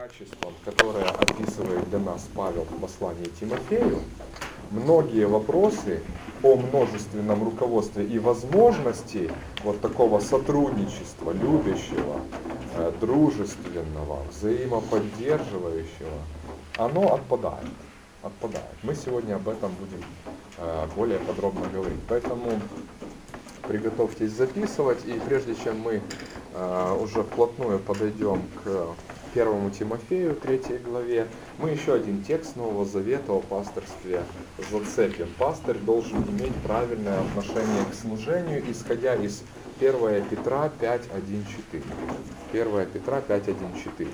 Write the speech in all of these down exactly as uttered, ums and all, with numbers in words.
качествам, которые описывает для нас Павел в послании Тимофею, многие вопросы о множественном руководстве и возможности вот такого сотрудничества, любящего, дружественного, взаимоподдерживающего, оно отпадает. отпадает. Мы сегодня об этом будем более подробно говорить. Поэтому приготовьтесь записывать, и прежде чем мы уже вплотную подойдем к первому Тимофею, третьей главе, мы еще один текст Нового Завета о пастырстве зацепим. Пастырь должен иметь правильное отношение к служению, исходя из первое Петра пять, один, четыре. первое Петра пять, один, четыре.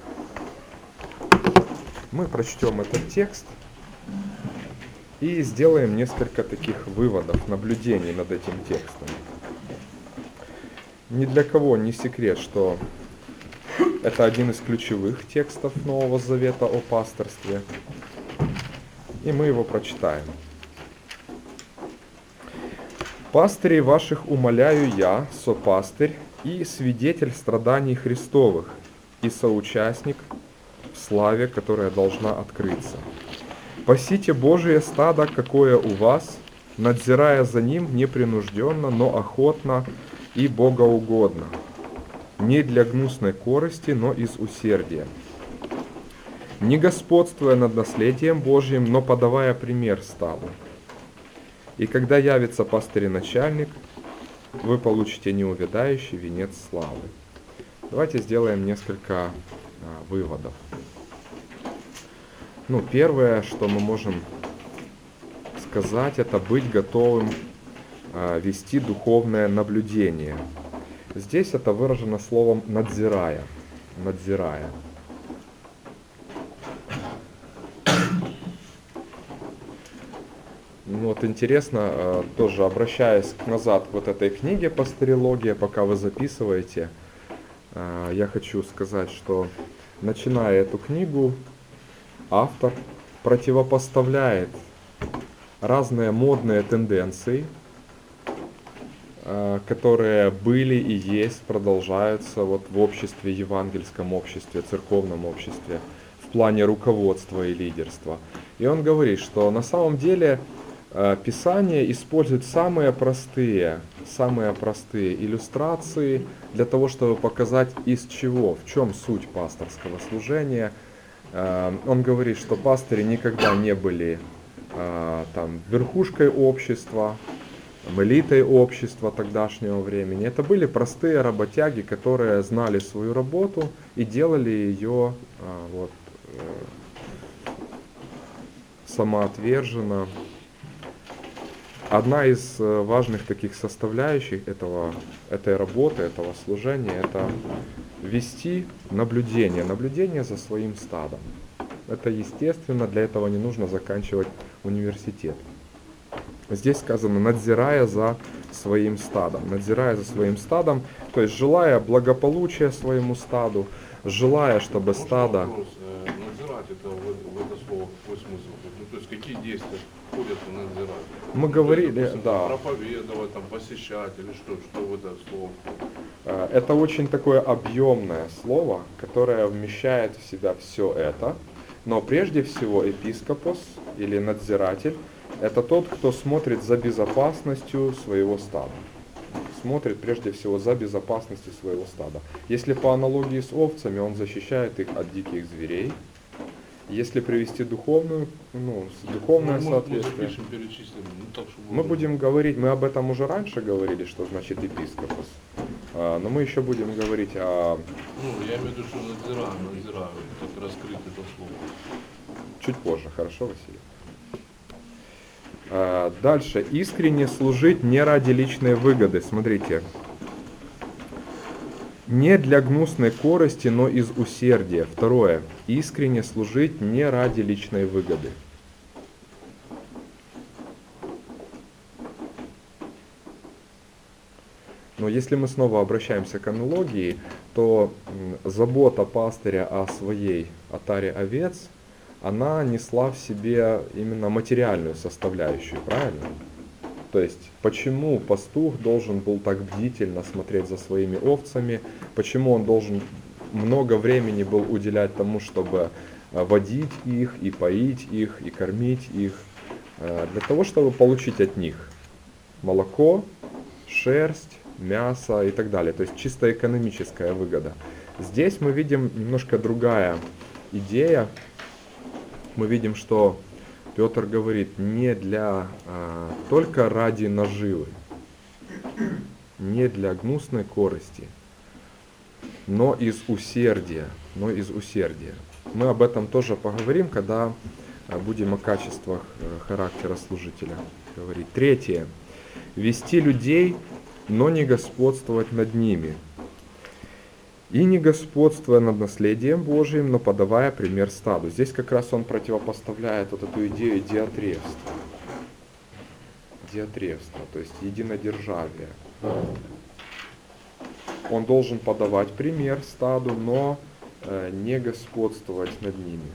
Мы прочтем этот текст и сделаем несколько таких выводов, наблюдений над этим текстом. Ни для кого не секрет, что это один из ключевых текстов Нового Завета о пастырстве, и мы его прочитаем. «Пастырей ваших умоляю я, сопастырь и свидетель страданий Христовых, и соучастник в славе, которая должна открыться. Пасите Божие стадо, какое у вас, надзирая за ним непринужденно, но охотно и богоугодно, не для гнусной корысти, но из усердия, не господствуя над наследием Божьим, но подавая пример стаду. И когда явится пастырь и начальник, вы получите неувядающий венец славы». Давайте сделаем несколько а, выводов. Ну, первое, что мы можем сказать, это быть готовым а, вести духовное наблюдение. Здесь это выражено словом «надзирая». «Надзирая». Ну, вот интересно, тоже обращаясь назад к вот этой книге «Пастырология», пока вы записываете, я хочу сказать, что, начиная эту книгу, автор противопоставляет разные модные тенденции, которые были и есть, продолжаются вот в обществе, евангельском обществе, церковном обществе, в плане руководства и лидерства. И он говорит, что на самом деле Писание использует самые простые, самые простые иллюстрации для того, чтобы показать, из чего, в чем суть пасторского служения. Он говорит, что пастыри никогда не были там верхушкой общества, элитой общества тогдашнего времени. Это были простые работяги, которые знали свою работу и делали ее вот, самоотверженно. Одна из важных таких составляющих этого, этой работы, этого служения, это вести наблюдение, наблюдение за своим стадом. Это естественно, для этого не нужно заканчивать университет. Здесь сказано, надзирая за своим стадом, надзирая за своим стадом, то есть желая благополучия своему стаду, желая, чтобы стадо... Надзирать, это в, в это слово какой смысл? Ну, то есть какие действия входят в надзирать? Мы ну, говорили, есть, да. Проповедовать, там, посещать или что, что в это слово входит? Это очень такое объемное слово, которое вмещает в себя все это. Но прежде всего епископос или надзиратель – это тот, кто смотрит за безопасностью своего стада. Смотрит прежде всего за безопасностью своего стада. Если по аналогии с овцами, он защищает их от диких зверей. Если привести духовную, ну, духовное ну, соответствие, мы, ну, так, мы будем говорить, мы об этом уже раньше говорили, что значит епископос. А, но мы еще будем говорить о... Ну, я имею в виду, что надзираю, надзираю, как раскрыть это слово. Чуть позже, хорошо, Василий? А, дальше. Искренне служить не ради личной выгоды. Смотрите. Не для гнусной корысти, но из усердия. Второе. Искренне служить не ради личной выгоды. Но если мы снова обращаемся к аналогии, то забота пастыря о своей отаре овец, она несла в себе именно материальную составляющую, правильно? То есть, почему пастух должен был так бдительно смотреть за своими овцами, почему он должен много времени был уделять тому, чтобы водить их, и поить их, и кормить их, для того, чтобы получить от них молоко, шерсть, мясо и так далее. То есть чисто экономическая выгода. Здесь мы видим немножко другая идея. Мы видим, что Петр говорит не для а, только ради наживы, не для гнусной корысти, но из усердия, но из усердия. Мы об этом тоже поговорим, когда будем о качествах характера служителя говорить. Третье. Вести людей, но не господствовать над ними. И не господствуя над наследием Божиим, но подавая пример стаду. Здесь как раз он противопоставляет вот эту идею диатревства. Диатревства, то есть единодержавие. Он должен подавать пример стаду, но э, не господствовать над ними.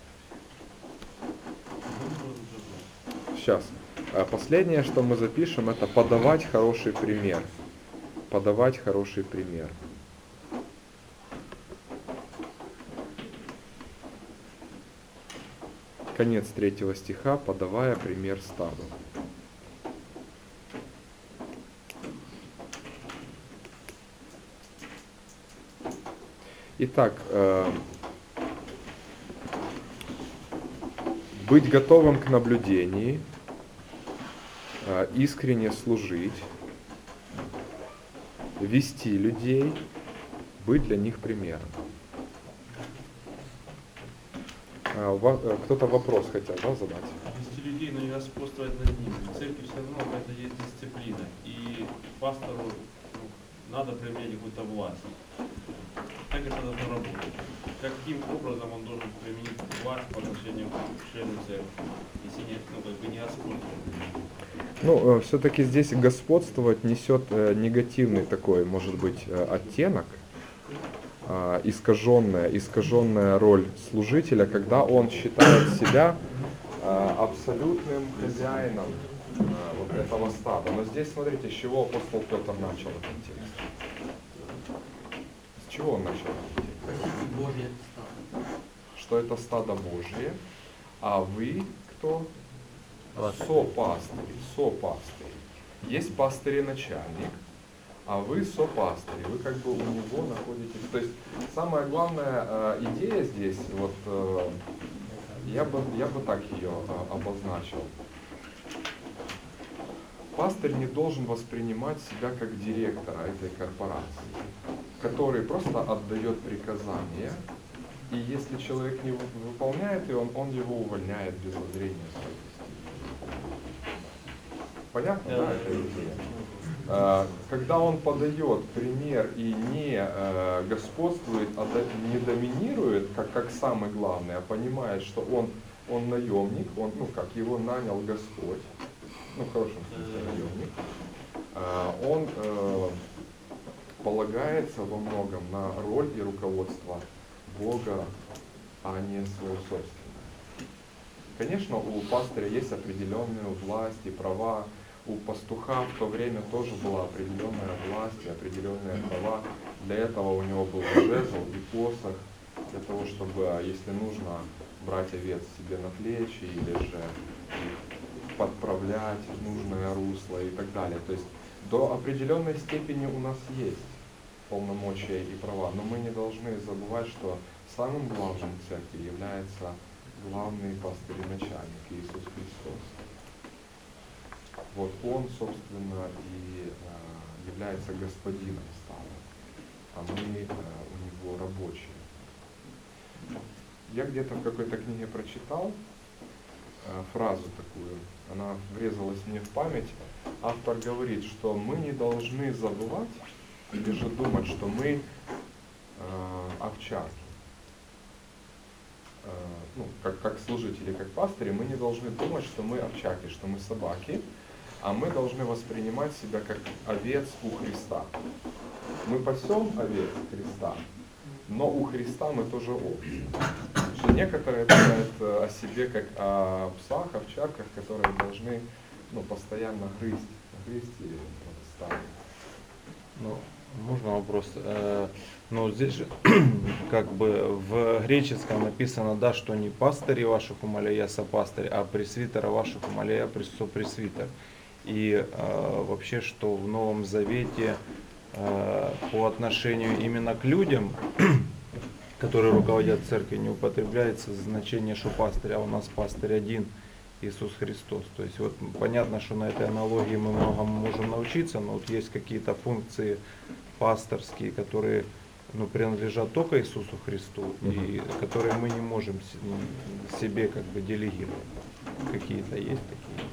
Сейчас. Последнее, что мы запишем, это подавать хороший пример. Подавать хороший пример. Конец третьего стиха, подавая пример стаду. Итак, э, быть готовым к наблюдению, э, искренне служить, вести людей, быть для них примером. А, э, кто-то вопрос хотел, да, задать? Вести людей, но не господствовать над ними. В церкви все равно какая-то есть дисциплина. И пастору ну, надо применять какую-то власть. Так это должно работать. Каким образом он должен применить власть по отношению к члену церкви, если не, ну, как бы не господствовать? Ну, все-таки здесь господствовать несет э, негативный такой, может быть, э, оттенок, э, искаженная, искаженная роль служителя, когда он считает себя э, абсолютным хозяином э, вот этого стада. Но здесь, смотрите, с чего апостол Петр начал этот текст. С чего он начал? Божье стадо. Что это стадо Божье, а вы кто? Пастырь. Сопастыри, сопастыри. Есть пастырь и начальник, а вы сопастыри, вы как бы у него находитесь. То есть самая главная э, идея здесь, вот э, я бы, я бы так ее э, обозначил. Пастырь не должен воспринимать себя как директора этой корпорации, который просто отдает приказания, и если человек не выполняет ее, он, он его увольняет без зазрения совести. Понятно, да, эта идея? Когда он подает пример и не господствует, а не доминирует, как, как самый главный, а понимает, что он, он наемник, он, ну как, его нанял Господь, ну в хорошем смысле наемник, он э, полагается во многом на роль и руководство Бога, а не свое собственное. Конечно, у пастыря есть определенная власть и права, у пастуха в то время тоже была определенная власть и определенные права. Для этого у него был жезл и посох, для того, чтобы, если нужно, брать овец себе на плечи или же подправлять в нужное русло и так далее. То есть до определенной степени у нас есть полномочия и права, но мы не должны забывать, что самым главным в церкви является главный пастырь и начальник Иисус Христос. Вот Он, собственно, и э, является господином стада, а мы э, у Него рабочие. Я где-то в какой-то книге прочитал э, фразу такую, она врезалась мне в память. Автор говорит, что мы не должны забывать или же думать, что мы э, овчарки. Э, ну, как, как служители, как пастыри, мы не должны думать, что мы овчарки, что мы собаки, а мы должны воспринимать себя как овец у Христа. Мы пасем овец Христа, но у Христа мы тоже овцы. Что некоторые думают о себе как о псах, овчарках, которые должны ну, постоянно грызть, грызть и вот, ставить. Но Можно вопрос? Э, Ну, здесь же как бы в греческом написано, да, что не пастыри ваших умоляю, я сопастырь, а пресвитера ваших умоляю, я сопресвитер. И э, вообще, что в Новом Завете э, по отношению именно к людям, которые руководят церковью, не употребляется значение, что пастырь, а у нас пастырь один, Иисус Христос. То есть вот понятно, что на этой аналогии мы многому можем научиться, но вот есть какие-то функции пасторские, которые ну, принадлежат только Иисусу Христу, и которые мы не можем с- себе как бы делегировать. Какие-то есть такие.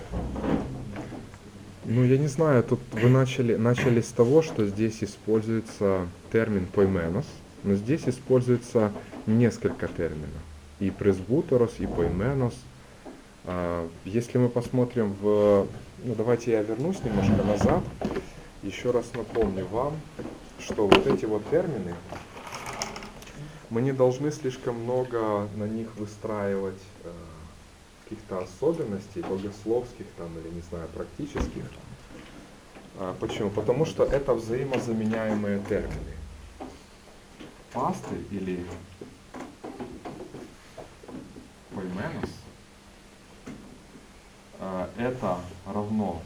Ну, я не знаю, тут вы начали, начали с того, что здесь используется термин «поименос», но здесь используется несколько терминов. И «пресбутерос», и «поименос». А, Если мы посмотрим в... Ну, давайте я вернусь немножко назад. Еще раз напомню вам, что вот эти вот термины, мы не должны слишком много на них выстраивать э, каких-то особенностей, богословских там, или, не знаю, практических. А, почему? Потому что это взаимозаменяемые термины. Пастырь или поименос а, это равно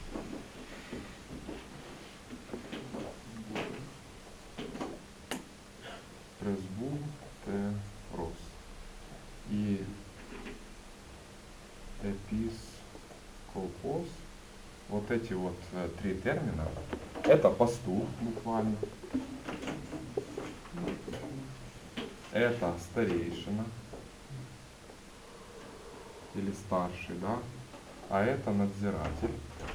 пресбутерос и епископос. Вот эти вот э, три термина. Это пастух буквально. Это старейшина или старший, да? А это надзиратель.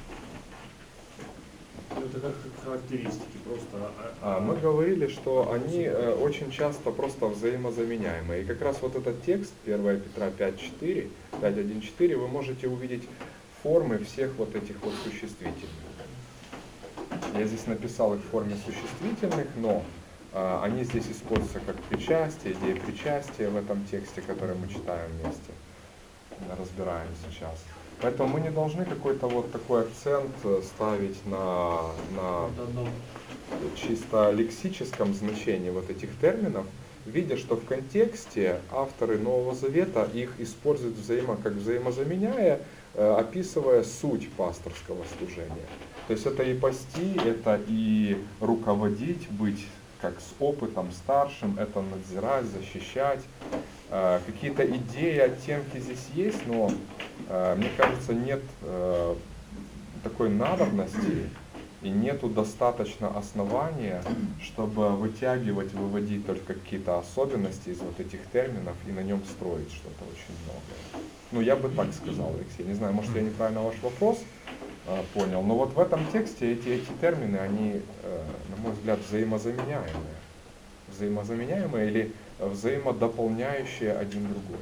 Это как характеристики просто. А, мы говорили, что они э, очень часто просто взаимозаменяемые. И как раз вот этот текст, первое Петра пять четыре, пять один четыре, вы можете увидеть формы всех вот этих вот существительных. Я здесь написал их в форме существительных, но э, они здесь используются как причастие, идея причастия в этом тексте, который мы читаем вместе, разбираем сейчас. Поэтому мы не должны какой-то вот такой акцент ставить на, на чисто лексическом значении вот этих терминов, видя, что в контексте авторы Нового Завета их используют взаимо, как взаимозаменяя, э, описывая суть пасторского служения. То есть это и пасти, это и руководить, быть как с опытом старшим, это надзирать, защищать. Э, какие-то идеи, оттенки здесь есть, но э, мне кажется, нет э, такой надобности и нету достаточно основания, чтобы вытягивать, выводить только какие-то особенности из вот этих терминов и на нем строить что-то очень многое. Ну, я бы так сказал, Алексей. Не знаю, может, я неправильно ваш вопрос э, понял, но вот в этом тексте эти, эти термины, они, э, на мой взгляд, взаимозаменяемые. Взаимозаменяемые или взаимодополняющие один другой.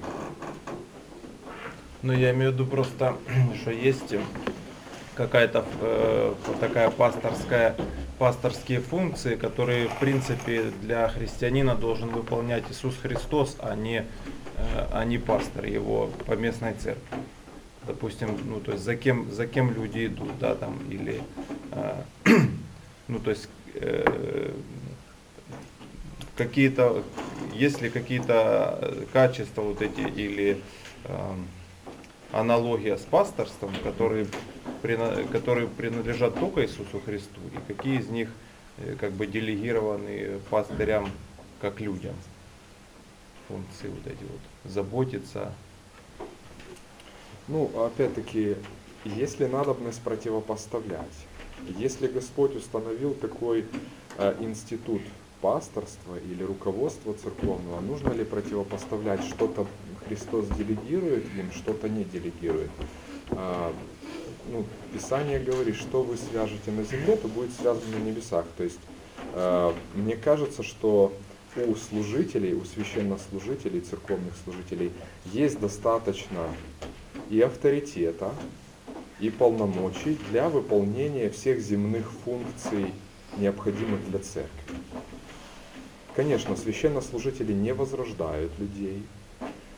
Ну, я имею в виду просто, что есть какая-то э, такая пасторская, пасторские функции, которые, в принципе, для христианина должен выполнять Иисус Христос, а не, э, а не пастор его поместной церкви. Допустим, ну, то есть за кем, за кем люди идут, да, там, или, э, ну, то есть, э, какие-то, есть ли какие-то качества вот эти, или э, аналогия с пасторством, которые, которые принадлежат только Иисусу Христу, и какие из них как бы делегированы пастырям как людям. Функции вот эти вот, заботиться. Ну, опять-таки, если надобность противопоставлять, если Господь установил такой э, институт пасторства или руководства церковного, нужно ли противопоставлять что-то Христос делегирует им, что-то не делегирует? А, ну, Писание говорит, что вы свяжете на земле, то будет связано на небесах. То есть а, мне кажется, что у служителей, у священнослужителей, церковных служителей есть достаточно и авторитета, и полномочий для выполнения всех земных функций, необходимых для церкви. Конечно, священнослужители не возрождают людей,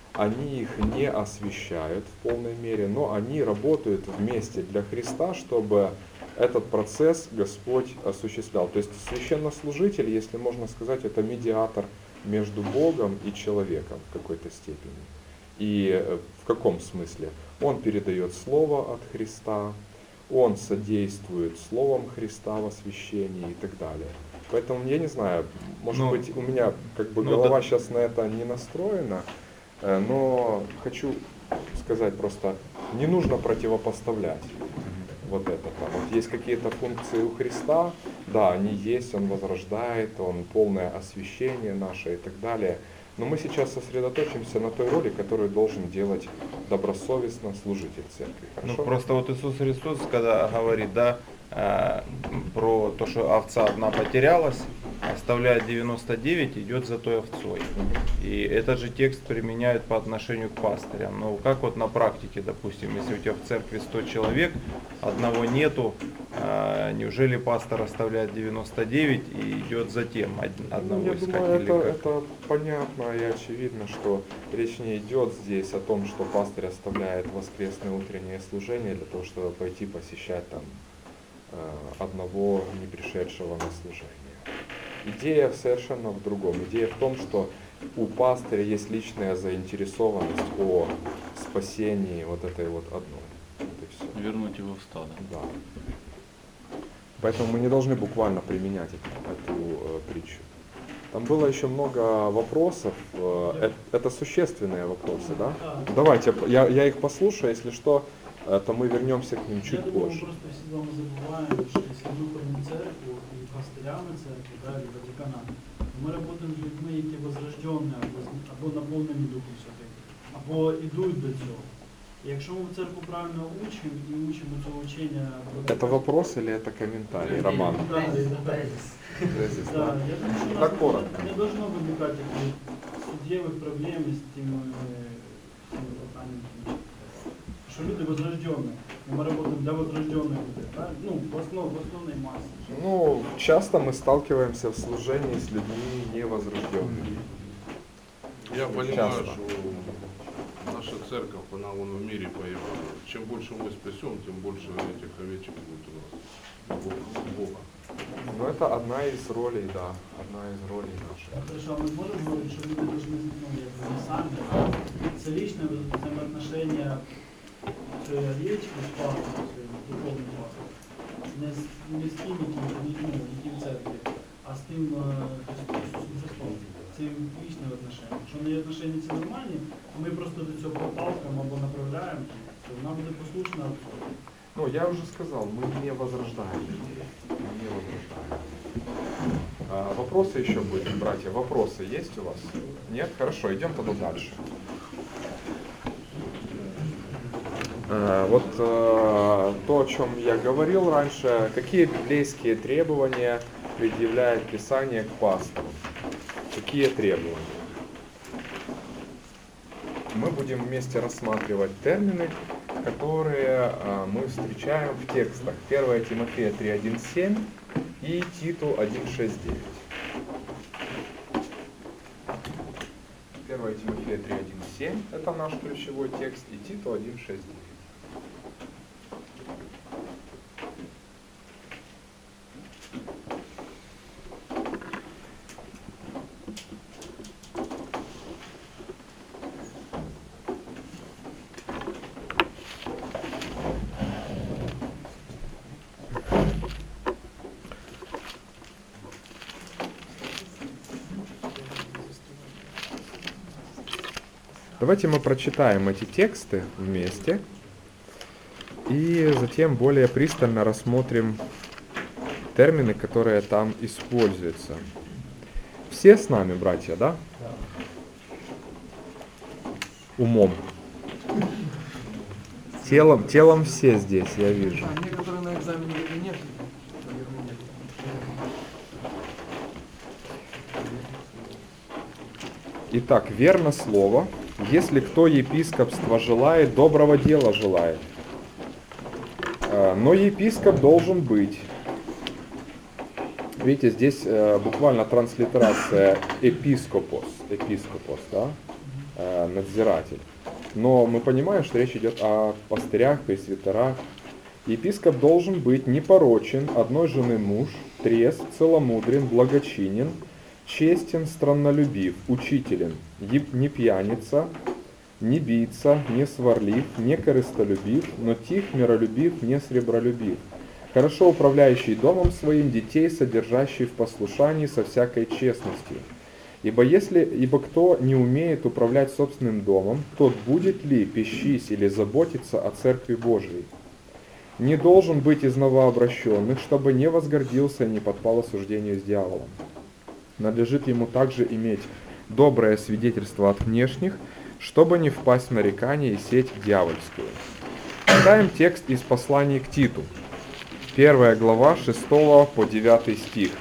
они их не освещают в полной мере, но они работают вместе для Христа, чтобы этот процесс Господь осуществлял. То есть священнослужитель, если можно сказать, это медиатор между Богом и человеком в какой-то степени. И в каком смысле? Он передает Слово от Христа, он содействует Словом Христа в освящении и так далее. Поэтому я не знаю, может Ну, быть у меня как бы ну, голова да. сейчас на это не настроена, э, но хочу сказать просто, не нужно противопоставлять вот это. Там. Вот есть какие-то функции у Христа, да, они есть, Он возрождает, Он полное освящение наше и так далее. Но мы сейчас сосредоточимся на той роли, которую должен делать добросовестно служитель церкви. Ну, Хорошо? просто вот Иисус Христос, когда говорит, да, э, про то, что овца одна потерялась, оставляет девяносто девять, идет за той овцой. И этот же текст применяют по отношению к пастырям. Но как вот на практике, допустим, если у тебя в церкви сто человек, одного нету, э, неужели пастор оставляет девяносто девять и идет за тем од- Ну, одного я искать? думаю, или это, как? это понятно и очевидно, что речь не идет здесь о том, что пастырь оставляет воскресное утреннее служение для того, чтобы пойти посещать там э, одного не пришедшего на служение. Идея совершенно в другом. Идея в том, что у пастыря есть личная заинтересованность о спасении вот этой вот одной. Вот и все. Вернуть его в стадо. Да. Поэтому мы не должны буквально применять эту, эту э, притчу. Там было еще много вопросов. э, э, это существенные вопросы, да? Давайте, я, я их послушаю, если что, э, то мы вернемся к ним чуть Я думаю, позже. мы просто всегда мы забываем, что если мы ходим в церкву и пастырями церкви, да, или Ватикана, ми працюємо з людьми, які возрождені, або, або наповнені Духом Святим, або йдуть до цього. І якщо ми в церкву правильно учимо і учимо цього учення... Это вопрос или это комментарий, Роман? Да, да. Тезис, Да, да? я думаю, що у Так нас коротко. не должно виникати таких суттєвих проблем з тими всіми питаннями. Що люди возрождені, і ми працюємо для возрождених людей, так? Ну, в, основ, в основній масі. Ну, часто мы сталкиваемся в служении с людьми невозрожденными. Я понимаю, Часто. что наша церковь, она вон в мире появилась. Чем больше мы спасем, тем больше этих овечек будет у нас. Бог- Бога. Но это одна из ролей, да, одна из ролей наших. Хорошо, а мы можем говорить, что люди должны, ну, як бы не сами, це личное взаимоотношение цієї овечки з пастором, своїм духовним пастором. Не з, не з тим, які, ну, які в церкві, а з тим е, Ісусом Христом. Це личне отношення. Якщо не є отношення ці нормальні, то ми просто до цього проталкаємо або направляємо, то вона буде послушна. Ну, я уже сказал, мы не возрождаем людей. Мы не возрождаем. А, вопросы еще были, братья? Вопросы есть у вас? Нет? Хорошо, идем тогда дальше. А, вот а, то, о чем я говорил раньше, какие библейские требования предъявляет Писание к пастору? Какие требования? Мы будем вместе рассматривать термины, которые а, мы встречаем в текстах первое Тимофея три один семь и Титу один шесть девять. первое Тимофея три один семь это наш ключевой текст, и Титу один шесть девять. Давайте мы прочитаем эти тексты вместе и затем более пристально рассмотрим термины, которые там используются. Все с нами, братья, да? Умом. Телом, телом все здесь, я вижу. А некоторые на экзамене нет, наверное, нет. Итак, верно слово. Если кто епископство желает, доброго дела желает. А, Но епископ должен быть. Видите, здесь э, буквально транслитерация епископос, епископос, да? э, надзиратель. Но мы понимаем, что речь идет о пастырях, пресвитерах. Епископ должен быть непорочен, одной жены муж, трезв, целомудрен, благочинен, честен, страннолюбив, учителен, не пьяница, не бийца, не сварлив, не корыстолюбив, но тих, миролюбив, не сребролюбив, хорошо управляющий домом своим, детей содержащий в послушании со всякой честностью. Ибо если, ибо кто не умеет управлять собственным домом, тот будет ли пищись или заботиться о Церкви Божией? Не должен быть из новообращенных, чтобы не возгордился и не подпал осуждению с дьяволом. Надлежит ему также иметь доброе свидетельство от внешних, чтобы не впасть в нарекание и сеть дьявольскую. Читаем текст из послания к Титу. Первая глава, шестого по девятый стих.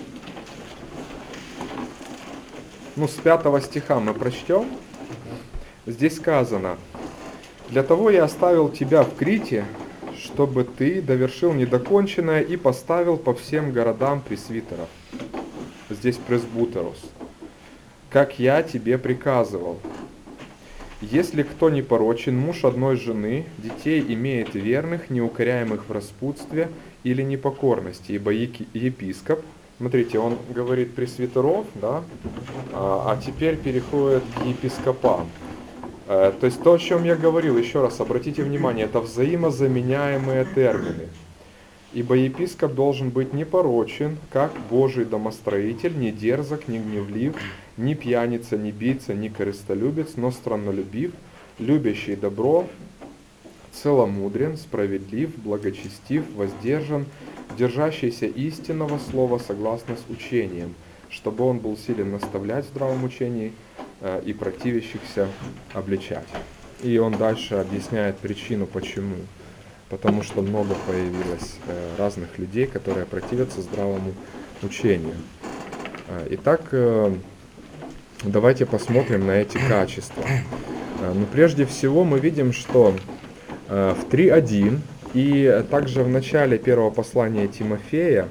Ну, с пятого стиха мы прочтем. Здесь сказано: «Для того я оставил тебя в Крите, чтобы ты довершил недоконченное и поставил по всем городам пресвитеров». Здесь пресбутерус. «Как я тебе приказывал. Если кто непорочен, муж одной жены, детей имеет верных, неукоряемых в распутстве или непокорности, ибо епископ». Смотрите, он говорит пресвитеров, да, а, а теперь переходит к епископам. То есть то, о чем я говорил, еще раз обратите внимание, это взаимозаменяемые термины. Ибо епископ должен быть непорочен, как Божий домостроитель, не дерзок, не гневлив, ни пьяница, ни бийца, ни корыстолюбец, но страннолюбив, любящий добро, целомудрен, справедлив, благочестив, воздержан, держащийся истинного слова согласно с учением, чтобы он был силен наставлять в здравом учении э, и противящихся обличать. И он дальше объясняет причину, почему. Потому что много появилось э, разных людей, которые противятся здравому учению. Э, итак, э, давайте посмотрим на эти качества. Э, ну, прежде всего мы видим, что э, в три один и также в начале первого послания Тимофея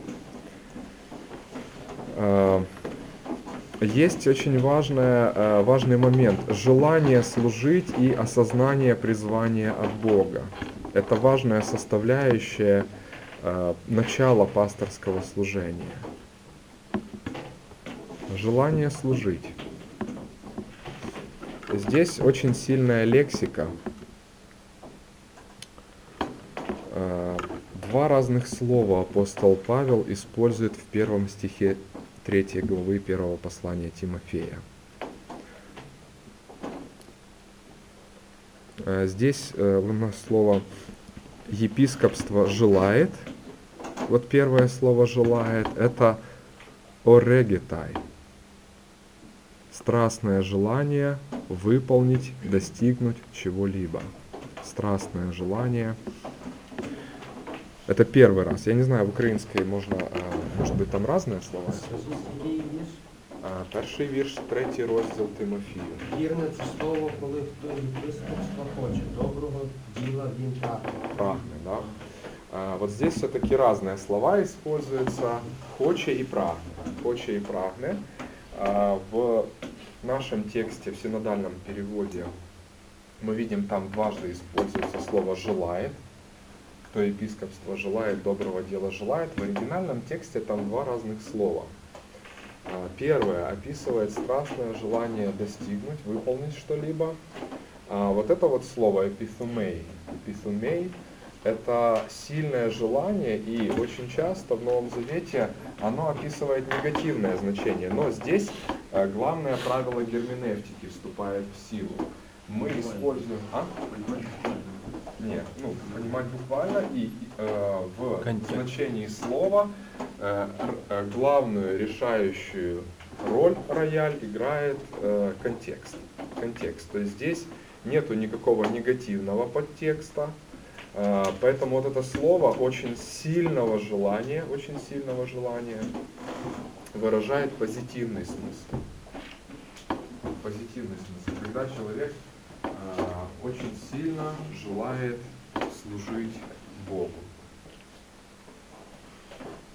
э, есть очень важное, э, важный момент – желание служить и осознание призвания от Бога. Это важная составляющая э, начала пасторского служения. Желание служить. Здесь очень сильная лексика. Э, два разных слова апостол Павел использует в первом стихе третьей главы первого послания Тимофея. Здесь у нас слово «епископство желает». Вот первое слово «желает» — это «орегетай». Страстное желание выполнить, достигнуть чего-либо. Страстное желание. Это первый раз. Я не знаю, в українській можна, может быть, там разные слова? Перший вірш, третій розділ Тимофію. Вірне це слово, коли хто єпископства хоче, доброго діла він прагне. Прагне, да? А, вот здесь все-таки разные слова используются. Хоче и прагне. Хоче и прагне. А, в нашем тексте, в синодальном переводе, мы видим, там дважды используется слово «желает». Кто епископство желает, доброго дела желает. В оригинальном тексте там два разных слова. Первое описывает страстное желание достигнуть, выполнить что-либо. Вот это вот слово «эпithumei». «Эпithumei» — это сильное желание, и очень часто в Новом Завете оно описывает негативное значение. Но здесь главное правило герменевтики вступает в силу. Мы используем... А? Нет, ну, понимать буквально, и э, в Контекст. значении слова э, р, главную решающую роль рояль играет э, контекст. Контекст. То есть здесь нету никакого негативного подтекста, э, поэтому вот это слово очень сильного желания, очень сильного желания выражает позитивный смысл. Позитивный смысл. Когда человек очень сильно желает служить Богу.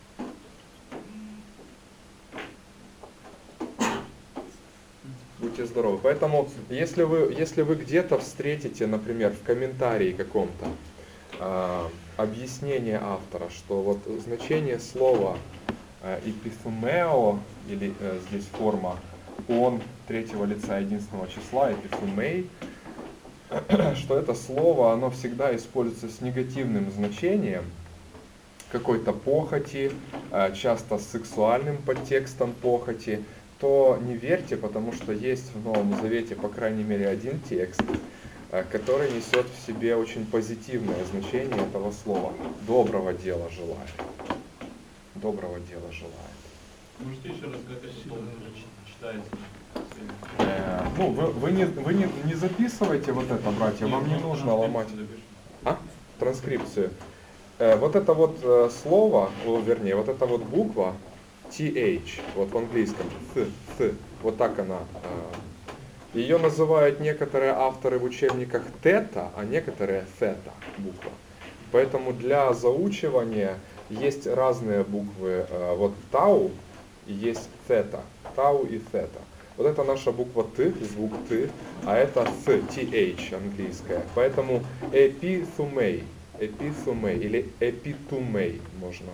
Будьте здоровы. здоровы. Поэтому, если вы, если вы где-то встретите, например, в комментарии каком-то э, объяснение автора, что вот значение слова э, эпифумео, или э, здесь форма он третьего лица единственного числа, эпифумей, что это слово, оно всегда используется с негативным значением, какой-то похоти, э, часто с сексуальным подтекстом похоти, то не верьте, потому что есть в Новом Завете, по крайней мере, один текст, который несет в себе очень позитивное значение этого слова. Доброго дела желает. Доброго дела желает. Можете еще раз, как это слово читается? Э, ну, вы, вы, не, вы не, не записывайте вот это, братья, вам не нужно ломать. А? Транскрипцию. Э, вот это вот э, слово, о, вернее, вот эта вот буква, ти эйч, вот в английском, th, th, вот так она. Ее называют некоторые авторы в учебниках тета, а некоторые theta буква. Поэтому для заучивания есть разные буквы. Вот тау и есть theta, тау и theta. Вот это наша буква т, звук т, а это th, th английская. Поэтому эпифумей, эпифумей или эпитумей можно.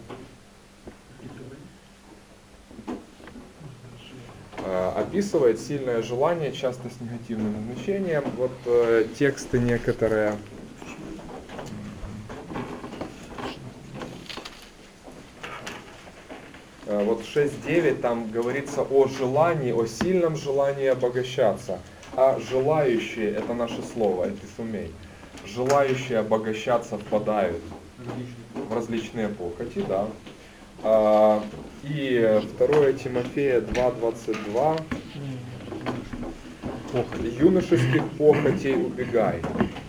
Описывает сильное желание, часто с негативным значением. Вот э, тексты некоторые. Э, вот шесть девять там говорится о желании, о сильном желании обогащаться. А желающие, это наше слово, эпифумей, желающие обогащаться впадают в различные похоти, да. А, и второе Тимофея два двадцать два. Юношеских похотей убегай.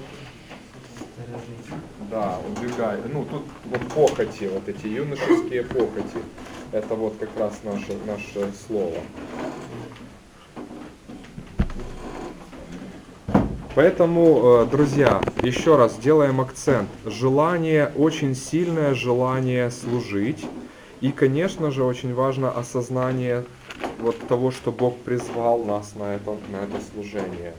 Да, убегай. Ну, тут вот похоти, вот эти юношеские похоти. Это вот как раз наше, наше слово. Поэтому, друзья, еще раз делаем акцент. Желание, очень сильное желание служить. И, конечно же, очень важно осознание вот того, что Бог призвал нас на это, на это служение.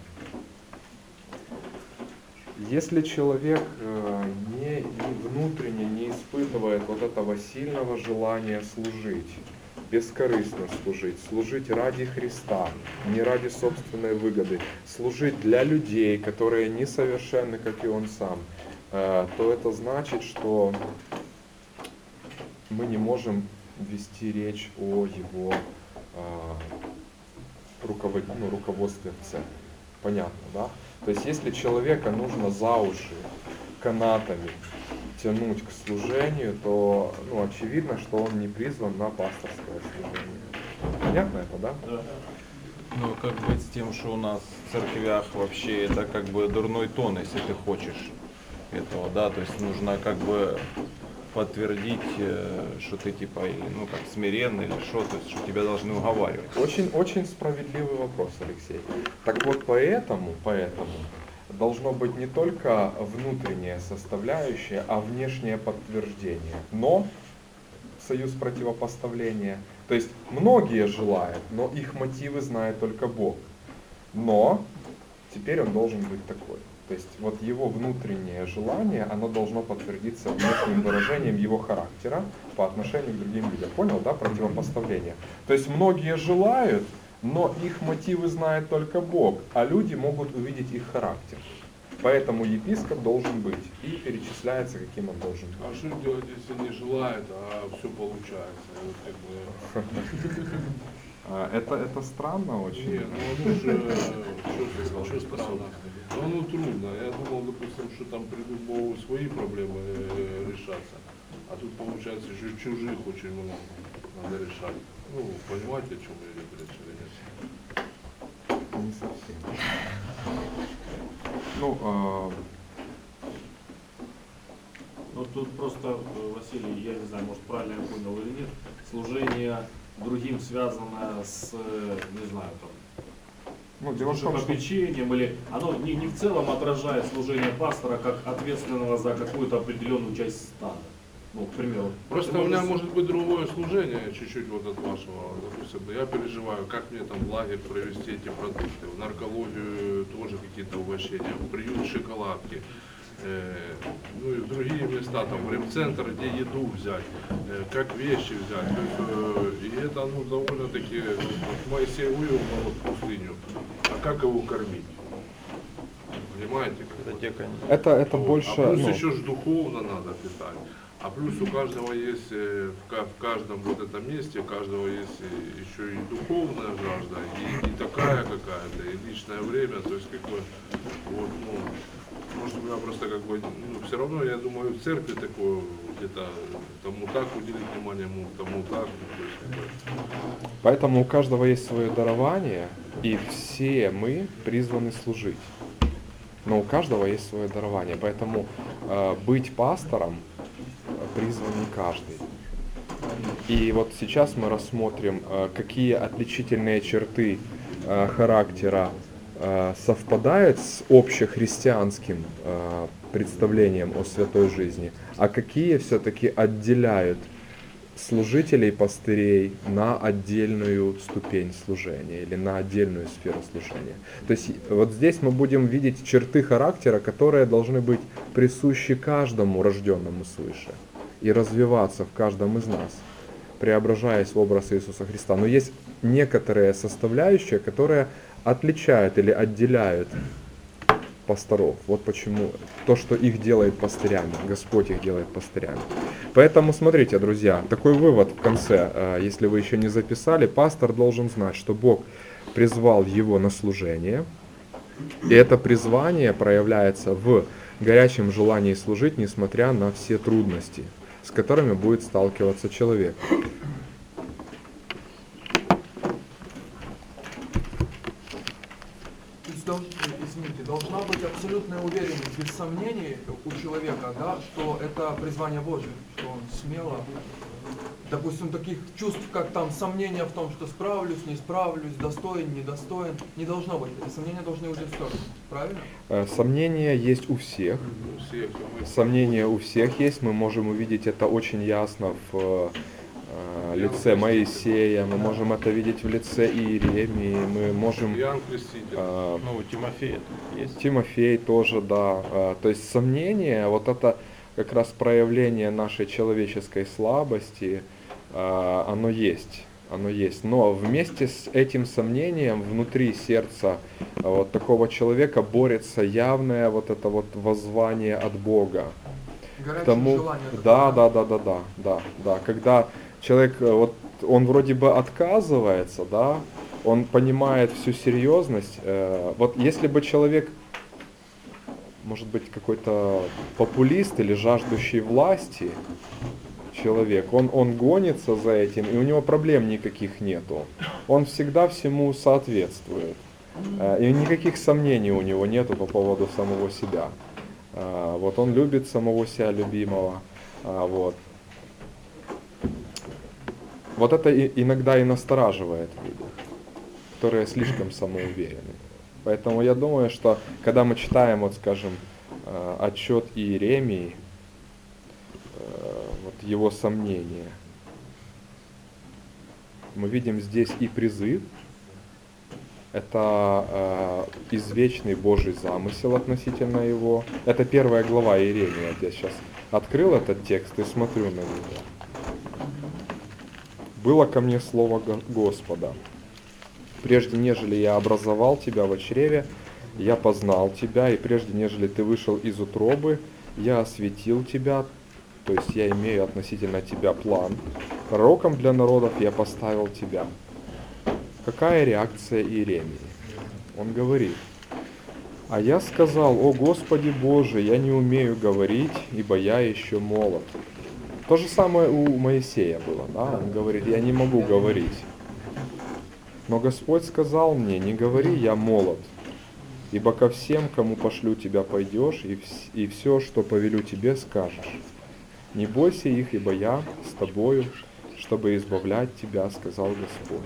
Если человек не, не внутренне не испытывает вот этого сильного желания служить, бескорыстно служить, служить ради Христа, не ради собственной выгоды, служить для людей, которые несовершенны, как и Он сам, то это значит, что мы не можем вести речь о его э, руковод... ну, руководстве в церкви. Понятно, да? То есть, если человека нужно за уши канатами тянуть к служению, то ну, очевидно, что он не призван на пасторское служение. Понятно это, да? Да. Ну, как быть с тем, что у нас в церквях вообще это как бы дурной тон, если ты хочешь этого, да? То есть нужно как бы подтвердить, что ты типа, или, ну, как смиренный или что, то есть, что тебя должны уговаривать. Очень, очень справедливый вопрос, Алексей. Так вот, поэтому, поэтому должно быть не только внутренняя составляющая, а внешнее подтверждение. Но союз противопоставления. То есть многие желают, но их мотивы знает только Бог. Но теперь он должен быть такой. То есть вот его внутреннее желание, оно должно подтвердиться внешним выражением его характера по отношению к другим людям. Понял, да, противопоставление? То есть многие желают, но их мотивы знает только Бог, а люди могут увидеть их характер. Поэтому епископ должен быть и перечисляется, каким он должен быть. А что делать, если не желает, а все получается? Вот как бы... Это, это странно очень. Нет, ну он уже что способен. Ну, ну трудно. Я думал, допустим, что там придут Богу свои проблемы э, решаться. А тут получается, что чужих очень много надо решать. Ну, понимаете, о чем я говорю, или нет? Не совсем. Ну, э... Ну тут просто, Василий, я не знаю, может правильно я понял или нет, служение другим связано с, не знаю, там, ну, дело в том, что... попечением, или оно не, не в целом отражает служение пастора как ответственного за какую-то определенную часть стада. Ну, к примеру. Просто Ты у меня можешь- может быть другое служение, чуть-чуть вот от вашего. Допустим, я переживаю, как мне там в лагерь провести эти продукты, в наркологию тоже какие-то угощения, в приют шоколадки, э, ну и в другие места, там в ремцентр, где еду взять, э, как вещи взять. То есть, э, и это ну, довольно-таки, вот Моисей вывел народ в пустыню, а как его кормить? Понимаете? Как Это вот? те, конечно. Это, это Вот. больше... А плюс ну, еще ж духовно надо питать. А плюс у каждого есть, э, в ка- в каждом вот этом месте, у каждого есть э, еще и духовная жажда, и, и такая какая-то, и личное время. То есть, как бы, вот, ну, может, у меня просто как бы, ну, все равно, я думаю, в церкви такое, где-то тому так уделить внимание, ему тому так. То есть, как бы, Поэтому у каждого есть свое дарование, и все мы призваны служить. Но у каждого есть свое дарование, поэтому э, быть пастором э, призван не каждый. И вот сейчас мы рассмотрим, э, какие отличительные черты э, характера э, совпадают с общехристианским э, представлением о святой жизни, а какие все-таки отделяют служителей, пастырей на отдельную ступень служения или на отдельную сферу служения. То есть вот здесь мы будем видеть черты характера, которые должны быть присущи каждому рожденному свыше и развиваться в каждом из нас, преображаясь в образ Иисуса Христа. Но есть некоторые составляющие, которые отличают или отделяют пасторов. Вот почему то, что их делает пастырями, Господь их делает пастырями. Поэтому смотрите, друзья, такой вывод в конце, если вы еще не записали, пастор должен знать, что Бог призвал его на служение, и это призвание проявляется в горячем желании служить, несмотря на все трудности, с которыми будет сталкиваться человек. То есть, дол- извините, должна быть абсолютная уверенность, без сомнений у человека, да, что это призвание Божье, что он смело, допустим, таких чувств, как там сомнения в том, что справлюсь, не справлюсь, достоин, недостоин, не должно быть. Эти сомнения должны уйти в сторону, правильно? Э, Сомнения есть у всех. у всех, и мы- Сомнения у всех есть, мы можем увидеть это очень ясно в э, лице Моисея, мы можем это видеть в лице Иеремии, мы можем... Иоанн Креститель. э, Ну, у Тимофея есть. Тимофей тоже, да. Э, То есть сомнение, вот это как раз проявление нашей человеческой слабости, э, оно есть. Оно есть. Но вместе с этим сомнением внутри сердца э, вот такого человека борется явное вот это вот воззвание от Бога. Горячее Тому, желание. такое, да, да, да, да, да, да, да. Когда человек, э, вот он вроде бы отказывается, да, он понимает всю серьезность. э, Вот если бы человек, может быть, какой-то популист или жаждущий власти человек, он, он гонится за этим, и у него проблем никаких нету. Он всегда всему соответствует. Э, И никаких сомнений у него нету по поводу самого себя. Э, Вот он любит самого себя любимого. А, Вот. Вот это и- иногда и настораживает людей, которые слишком самоуверены. Поэтому я думаю, что когда мы читаем, вот скажем, э, отчет Иеремии, э, вот его сомнения, мы видим здесь и призыв, это э, извечный Божий замысел относительно его. Это первая глава Иеремии. Я сейчас открыл этот текст и смотрю на него. «Было ко мне слово Го- Господа. Прежде нежели я образовал тебя во чреве, я познал тебя, и прежде нежели ты вышел из утробы, я осветил тебя». То есть я имею относительно тебя план. Пророком для народов я поставил тебя. Какая реакция Иеремии? Он говорит: «А я сказал: о Господи Боже, я не умею говорить, ибо я еще молод». То же самое у Моисея было, да? Он говорит: я не могу говорить. Но Господь сказал мне: не говори, я молод, ибо ко всем, кому пошлю тебя, пойдешь, и, вс- и все, что повелю тебе, скажешь. Не бойся их, ибо я с тобою, чтобы избавлять тебя, сказал Господь.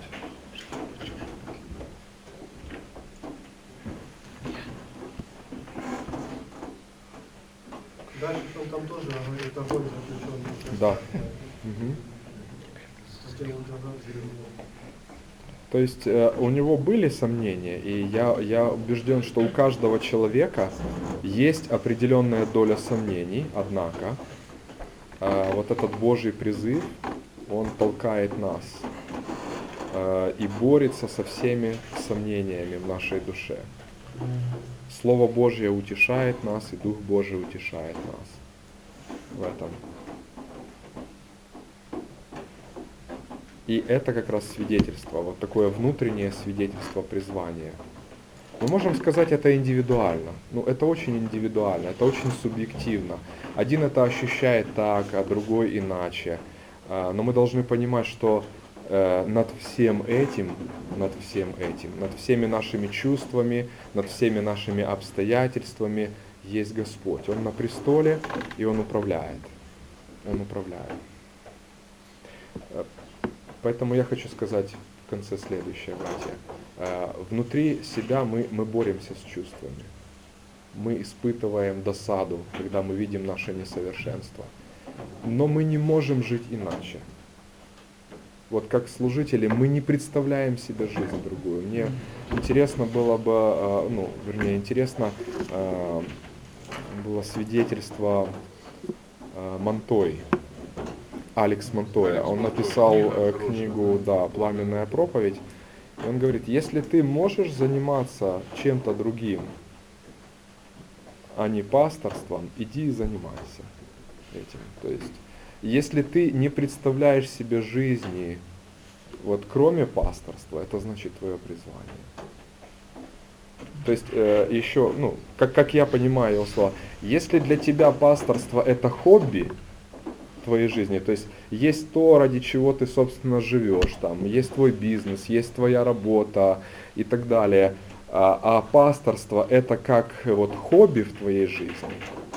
Дальше что там тоже говорит огонь заключенный. Да. Мгм. То есть э, у него были сомнения, и я, я убежден, что у каждого человека есть определенная доля сомнений, однако э, вот этот Божий призыв, он толкает нас э, и борется со всеми сомнениями в нашей душе. Слово Божье утешает нас, и Дух Божий утешает нас в этом. И это как раз свидетельство, вот такое внутреннее свидетельство призвания. Мы можем сказать, это индивидуально. Ну, это очень индивидуально, это очень субъективно. Один это ощущает так, а другой иначе. Но мы должны понимать, что над всем этим, над всем этим, над всеми нашими чувствами, над всеми нашими обстоятельствами есть Господь. Он на престоле, и Он управляет. Он управляет. Поэтому я хочу сказать в конце следующее, братья. Внутри себя мы, мы боремся с чувствами. Мы испытываем досаду, когда мы видим наше несовершенство. Но мы не можем жить иначе. Вот как служители мы не представляем себе жизнь другую. Мне интересно было бы, ну, вернее, интересно было свидетельство Монтой. Алекс Монтоя, он написал э, книгу, да, «Пламенная проповедь». И он говорит, если ты можешь заниматься чем-то другим, а не пасторством, иди и занимайся этим. То есть, если ты не представляешь себе жизни, вот кроме пасторства, это значит твое призвание. То есть, э, еще, ну, как, как я понимаю его слова, если для тебя пасторство это хобби, твоей жизни. То есть есть то, ради чего ты, собственно, живешь, там, есть твой бизнес, есть твоя работа и так далее. А, а пасторство это как вот хобби в твоей жизни,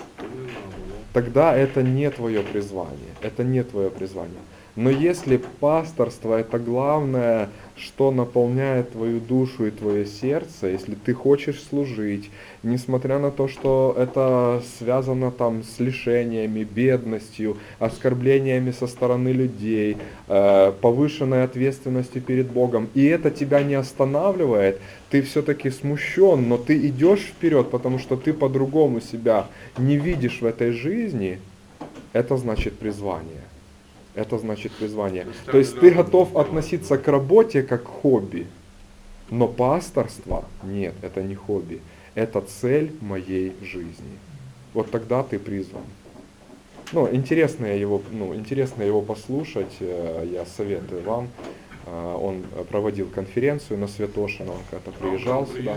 тогда это не твое призвание. Это не твое призвание. Но если пасторство это главное, что наполняет твою душу и твое сердце, если ты хочешь служить, несмотря на то, что это связано там с лишениями, бедностью, оскорблениями со стороны людей, э, повышенной ответственностью перед Богом, и это тебя не останавливает, ты все-таки смущен, но ты идешь вперед, потому что ты по-другому себя не видишь в этой жизни, это значит призвание. Это значит призвание. То есть ты готов относиться к работе как к хобби, но пасторство нет, это не хобби. Это цель моей жизни. Вот тогда ты призван. Ну, интересно его, ну, интересно его послушать, я советую вам. Он проводил конференцию на Святошино, он когда-то приезжал сюда.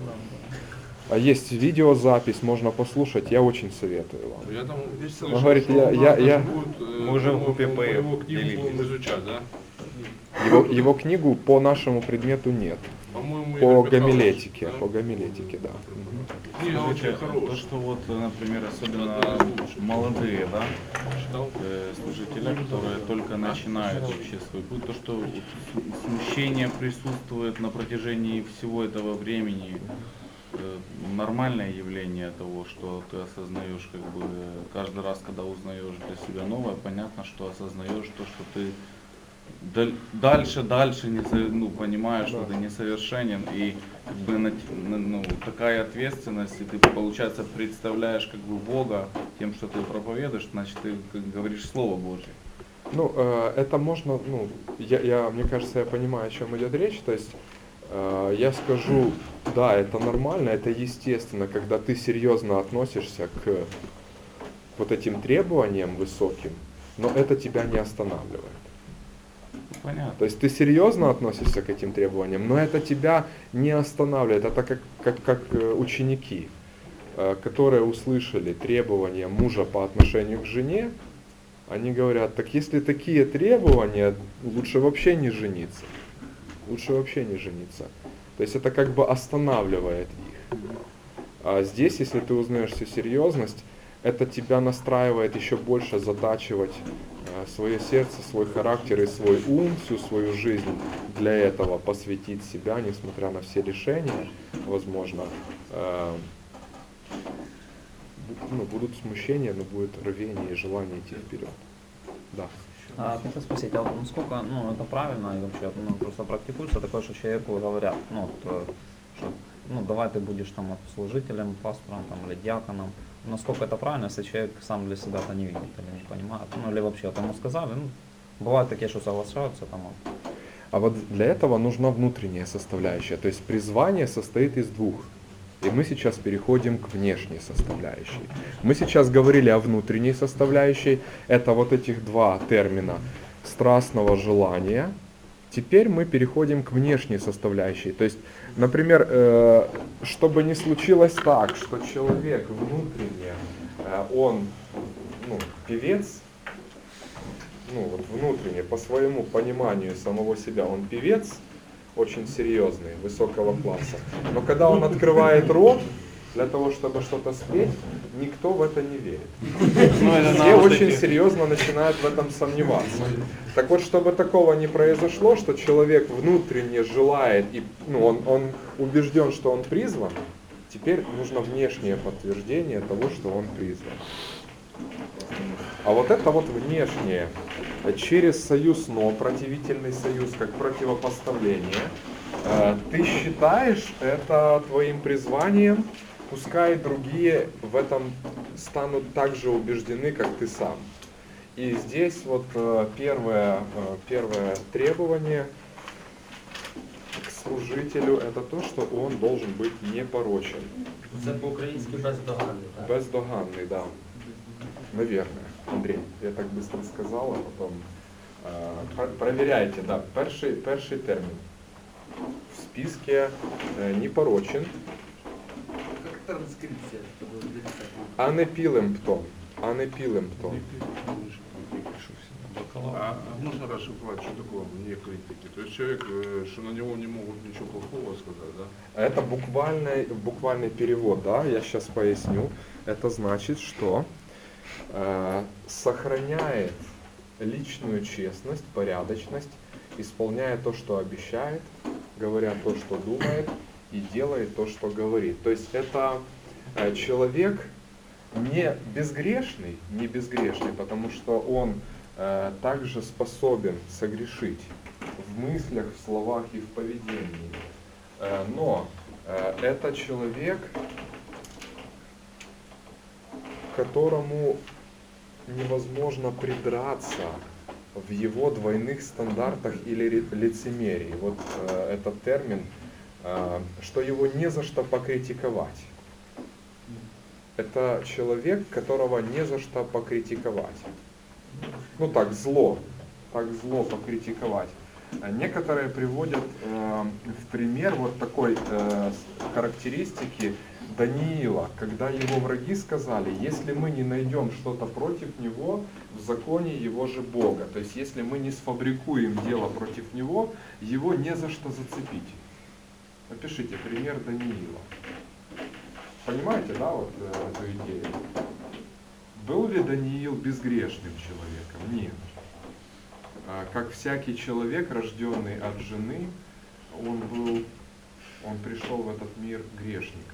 А есть видеозапись, можно послушать, я очень советую вам. Я там слышал, он говорит, что я, у нас я, даже я... будет, э, Мы уже в по- группе по- по П его книгу делились. будем изучать, да? Его, его книгу по нашему предмету нет. По-моему, По Игорь Михайлович, гомилетике, да? по гомилетике, да. Мгм. Книга очень Скажите, то, хорошая. что вот, например, особенно Одна из лучших. молодые, да, Читал? э, служители, которые только начинают вообще свой путь, то, что вот смущение присутствует на протяжении всего этого времени, э, нормальное явление того, что ты осознаешь, как бы, каждый раз, когда узнаешь для себя новое, понятно, что осознаешь то, что ты даль- дальше, дальше не, со- ну, понимаешь, что ты несовершенен, и как бы, на- на- ну, такая ответственность, и ты, получается, представляешь как бы Бога тем, что ты проповедуешь, значит, ты как говоришь Слово Божье. Ну, э, это можно, ну, я, я, мне кажется, я понимаю, о чем идет речь. То есть, э, я скажу, да, это нормально, это естественно, когда ты серьезно относишься к вот этим требованиям высоким, но это тебя не останавливает. Понятно. То есть ты серьезно относишься к этим требованиям, но это тебя не останавливает. Это как, как, как э, ученики, э, которые услышали требования мужа по отношению к жене, они говорят, так если такие требования, лучше вообще не жениться. Лучше вообще не жениться. То есть это как бы останавливает их. А здесь, если ты узнаешь всю серьезность, это тебя настраивает еще больше затачивать э, свое сердце, свой характер и свой ум, всю свою жизнь для этого, посвятить себя, несмотря на все лишения, возможно. Э, бу- ну, будут смущения, но будет рвение и желание идти вперед. Да. А, хотел спросить, а вот насколько, ну, это правильно и вообще, ну, просто практикуется такое, что человеку говорят, ну, вот, э, что, ну, давай ты будешь там вот служителем, пастором там, или диаконом. Насколько это правильно, если человек сам для себя это не видит или не понимает, ну, или вообще вот ему сказали, ну, бывают такие, что соглашаются там. Вот. А вот для этого нужна внутренняя составляющая. То есть призвание состоит из двух. И мы сейчас переходим к внешней составляющей. Мы сейчас говорили о внутренней составляющей. Это вот этих два термина страстного желания. Теперь мы переходим к внешней составляющей. То есть, например, э, чтобы не случилось так, что человек внутренне, э, он ну, певец, ну вот внутренне, по своему пониманию самого себя, он певец, очень серьезный, высокого класса. Но когда он открывает рот для того, чтобы что-то спеть, никто в это не верит. Все очень серьезно начинают в этом сомневаться. Так вот, чтобы такого не произошло, что человек внутренне желает, и ну, он, он убежден, что он призван, теперь нужно внешнее подтверждение того, что он призван. А вот это вот внешнее, через союз «но», противительный союз, как противопоставление, ты считаешь это твоим призванием, пускай другие в этом станут так же убеждены, как ты сам. И здесь вот первое, первое требование к служителю – это то, что он должен быть непорочен. Це по-українськи бездоганний. так? Бездоганный, да. Наверное. Андрей, я так быстро сказал, а потом э, про- проверяйте, да, перший, перший термин. В списке э, непорочен, Как транскрипция, чтобы написать. анепилемптон, анепилемптон. А а можно расшифровать, что такое вне критики? То есть человек, э, что на него не могут ничего плохого сказать, да? Это буквальный, буквальный перевод, да, я сейчас поясню. Это значит, что э, сохраняет личную честность, порядочность, исполняя то, что обещает, говоря то, что думает, и делает то, что говорит. То есть это э, человек не безгрешный, не безгрешный, потому что он э, также способен согрешить в мыслях, в словах и в поведении. Э, но э, это человек, которому невозможно придраться в его двойных стандартах или ре- лицемерии. Вот э, этот термин, э, что его не за что покритиковать. Это человек, которого не за что покритиковать. Ну так, зло. Так зло покритиковать. А некоторые приводят э, в пример вот такой э, характеристики Даниила, когда его враги сказали, если мы не найдем что-то против него в законе его же Бога, то есть если мы не сфабрикуем дело против него, его не за что зацепить. Напишите пример Даниила. Понимаете, да, вот э, эту идею? Был ли Даниил безгрешным человеком? Нет. А, как всякий человек, рожденный от жены, он был, он пришел в этот мир грешником.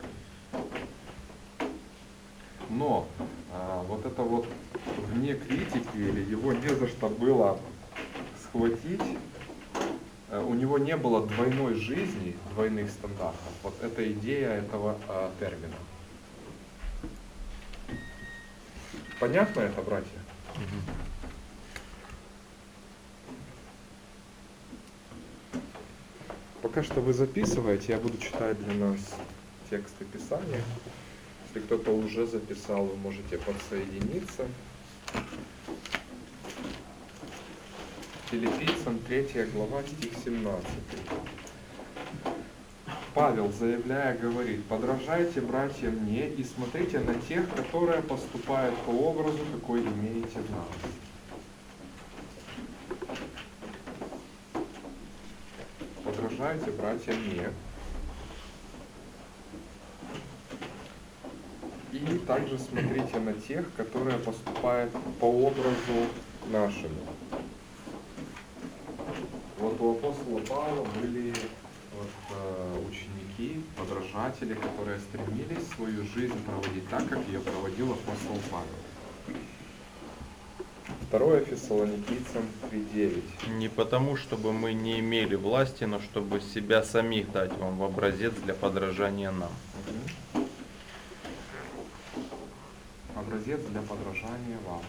Но а, вот это вот вне критики, или его не за что было схватить, а, у него не было двойной жизни, двойных стандартов. Вот это идея этого а, термина. Понятно это, братья? Пока что вы записываете, я буду читать для нас тексты Писания. Если кто-то уже записал, вы можете подсоединиться. Филиппийцам третья глава, стих семнадцатый. Павел, заявляя, говорит: подражайте, братья, мне и смотрите на тех, которые поступают по образу, какой имеете в нас. Подражайте, братья, мне. И также смотрите на тех, которые поступают по образу нашему. Вот у апостола Павла были вот, э, ученики, подражатели, которые стремились свою жизнь проводить так, как ее проводил апостол Павел. Второе Фессалоникийцам три девять. Не потому, чтобы мы не имели власти, но чтобы себя самих дать вам в образец для подражания нам. Мгм. Образец для подражания вам.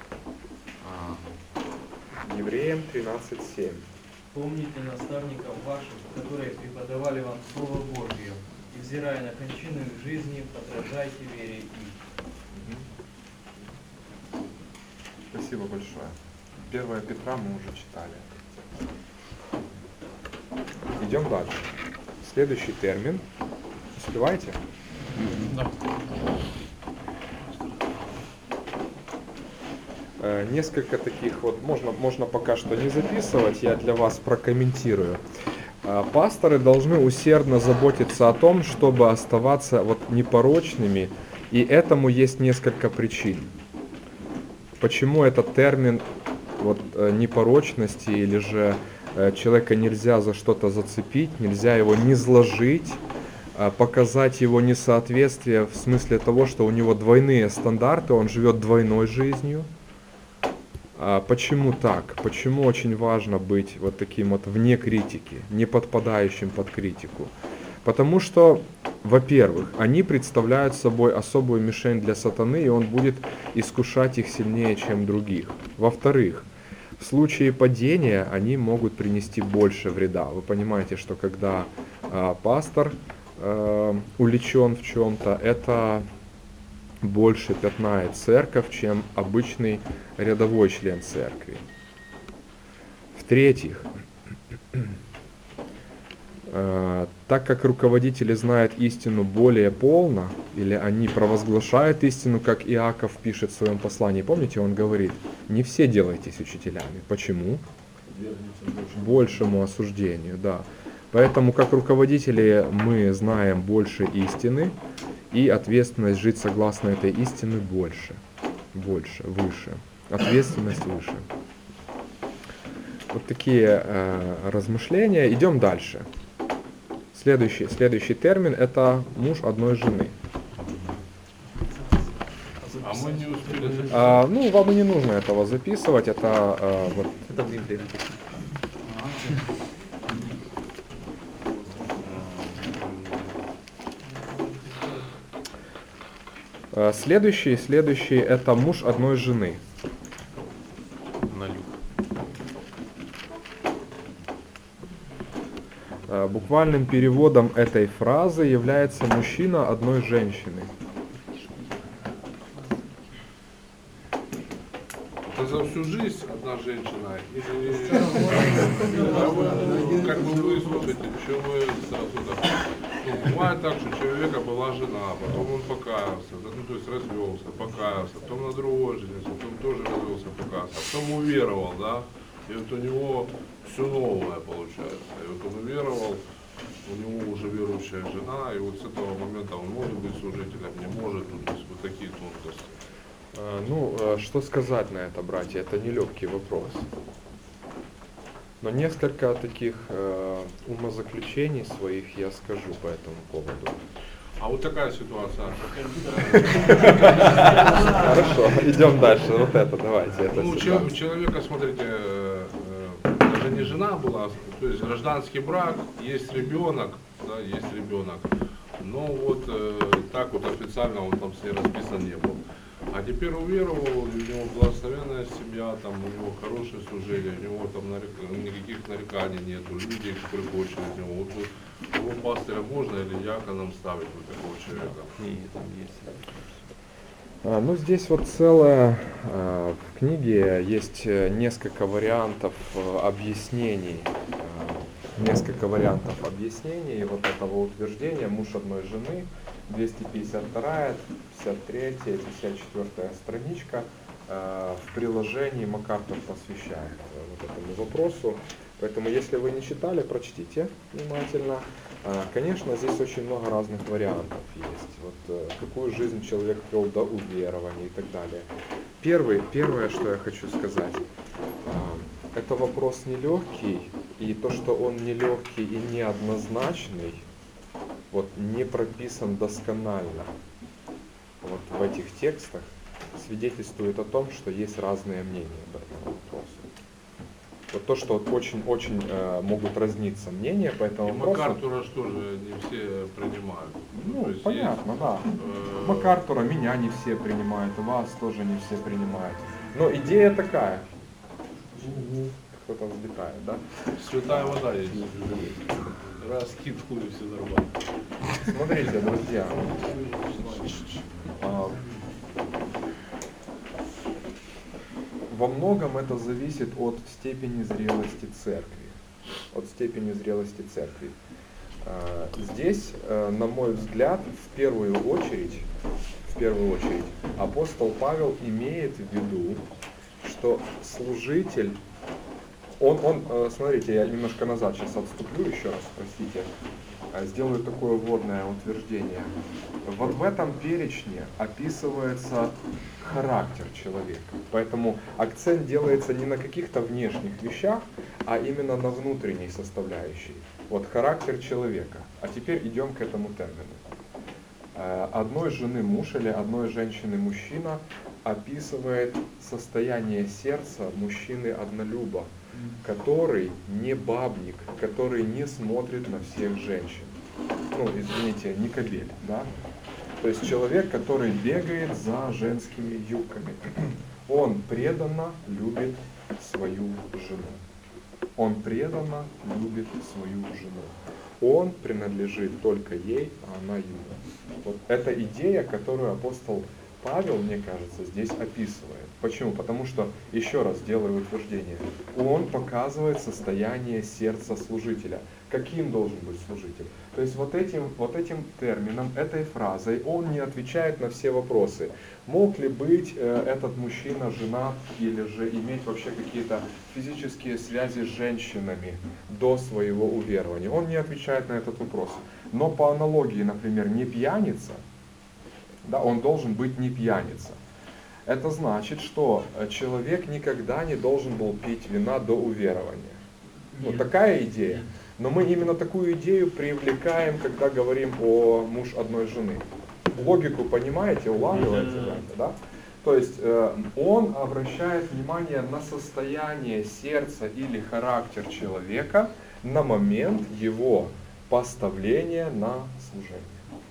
А, Евреям тринадцать семь. Помните наставников ваших, которые преподавали вам Слово Божье, и, взирая на кончину их жизни, подражайте вере их. Мгм. Спасибо большое. первое Петра мы уже читали. Идем дальше. Следующий термин. Успеваете? Да. Э, Несколько таких вот, можно, можно пока что не записывать, я для вас прокомментирую. Э, Пасторы должны усердно заботиться о том, чтобы оставаться вот непорочными, и этому есть несколько причин. Почему этот термин вот, э, непорочности или же э, человека нельзя за что-то зацепить, нельзя его не изложить, э, показать его несоответствие в смысле того, что у него двойные стандарты, он живет двойной жизнью. А почему так? Почему очень важно быть вот таким вот вне критики, не подпадающим под критику? Потому что, во-первых, они представляют собой особую мишень для сатаны, и он будет искушать их сильнее, чем других. Во-вторых, в случае падения они могут принести больше вреда. Вы понимаете, что когда э, пастор э, увлечен в чем-то, это больше пятнает церковь, чем обычный рядовой член церкви. В-третьих, э, так как руководители знают истину более полно, или они провозглашают истину, как Иаков пишет в своем послании, помните, он говорит, не все делайтесь учителями. Почему? Большему осуждению, да. Поэтому, как руководители, мы знаем больше истины, и ответственность жить согласно этой истине больше, больше, выше. Ответственность выше. Вот такие э, размышления. Идем дальше. Следующий, следующий термин – это муж одной жены. А мы не успели записать. А, ну, вам и не нужно этого записывать. Это э, вот. Это в Библии написано. Э, Следующий, следующий – это муж одной жены. На люк. Э, Буквальным переводом этой фразы является мужчина одной женщины. Это за всю жизнь одна женщина? Или как бы выслушайте, что вы сразу так? Ну, бывает так, что у человека была жена, потом он покаялся, да, ну то есть развелся, покаялся, потом на другой женился, потом тоже развелся, покаялся, потом уверовал, да, и вот у него все новое получается. И вот он уверовал, у него уже верующая жена, и вот с этого момента он может быть служителем, не может, ну, то есть вот такие тонкости. Э, Ну, э, что сказать на это, братья? Это нелегкий вопрос. Но несколько таких э, умозаключений своих я скажу по этому поводу. А вот такая ситуация. Хорошо, идем дальше. Вот это, давайте. Это Ну, у ситуация. человека, смотрите, э, э, даже не жена была, то есть гражданский брак, есть ребенок, да, есть ребенок. Но вот э, так вот официально он там с ней расписан не был. А теперь уверовал, у него благословенная семья, там у него хорошее служение, у него там нарек- никаких нареканий нету, люди приходят через него. Вот, вот его пастыря можно или диаконом ставить вот такого человека? Книги там есть. А, Ну, здесь вот целая, а, в книге есть э, несколько вариантов э, объяснений, а, несколько вариантов объяснений вот этого утверждения «муж одной жены», двести пятьдесят вторая, пятьдесят третья, пятьдесят четвёртая страничка, э, в приложении МакАртур посвящает э, вот этому вопросу. Поэтому, если вы не читали, прочтите внимательно. А, Конечно, здесь очень много разных вариантов есть. Вот, э, какую жизнь человек вел до уверования и так далее. Первый, первое, что я хочу сказать, а, это вопрос нелегкий, и то, что он нелегкий и неоднозначный, вот не прописан досконально вот в этих текстах, свидетельствует о том, что есть разные мнения по этому вопросу. Вот то, что очень-очень э, могут разниться мнения по этому И вопросу. МакАртура что же не все принимают? Ну, То есть понятно, есть, да. э, МакАртура меня не все принимают, вас тоже не все принимают. Но идея такая. Кто-то взлетает, да? Святая вода есть. Раз кит в хуе, все нормально. Смотрите, друзья. а, Во многом это зависит от степени зрелости церкви. От степени зрелости церкви. А, Здесь, э, на мой взгляд, в первую очередь, в первую очередь, апостол Павел имеет в виду, что служитель, он, он, э, смотрите, я немножко назад сейчас отступлю еще раз, простите, э, сделаю такое вводное утверждение. Вот в этом перечне описывается характер человека, поэтому акцент делается не на каких-то внешних вещах, а именно на внутренней составляющей. Вот характер человека. А теперь идем к этому термину. Э, Одной жены муж или одной женщины мужчина описывает состояние сердца мужчины однолюба, который не бабник, который не смотрит на всех женщин. Ну, извините, не кобель, да? То есть человек, который бегает за женскими юбками. Он преданно любит свою жену. Он преданно любит свою жену. Он принадлежит только ей, а она ему. Вот эта идея, которую апостол Павел, мне кажется, здесь описывает. Почему? Потому что, еще раз делаю утверждение, он показывает состояние сердца служителя. Каким должен быть служитель? То есть вот этим, вот этим термином, этой фразой он не отвечает на все вопросы. Мог ли быть э, этот мужчина женат или же иметь вообще какие-то физические связи с женщинами до своего уверования? Он не отвечает на этот вопрос. Но по аналогии, например, не пьяница, да, он должен быть не пьяница. Это значит, что человек никогда не должен был пить вина до уверования. Ну, такая идея. Но мы именно такую идею привлекаем, когда говорим о муж одной жены. Логику понимаете, улавливаете, да? То есть э, он обращает внимание на состояние сердца или характер человека на момент его поставления на служение.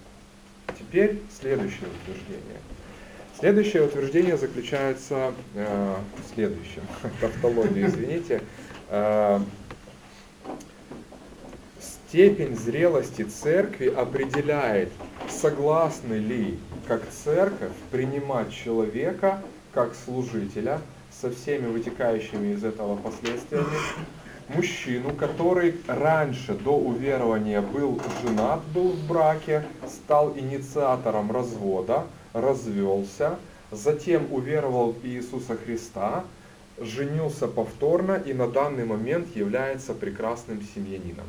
Теперь следующее утверждение. Следующее утверждение заключается э, в следующем. Тавтология, извините. Э, степень зрелости церкви определяет, согласны ли как церковь принимать человека как служителя со всеми вытекающими из этого последствиями, мужчину, который раньше до уверования был женат, был в браке, стал инициатором развода, развелся, затем уверовал в Иисуса Христа, женился повторно и на данный момент является прекрасным семьянином.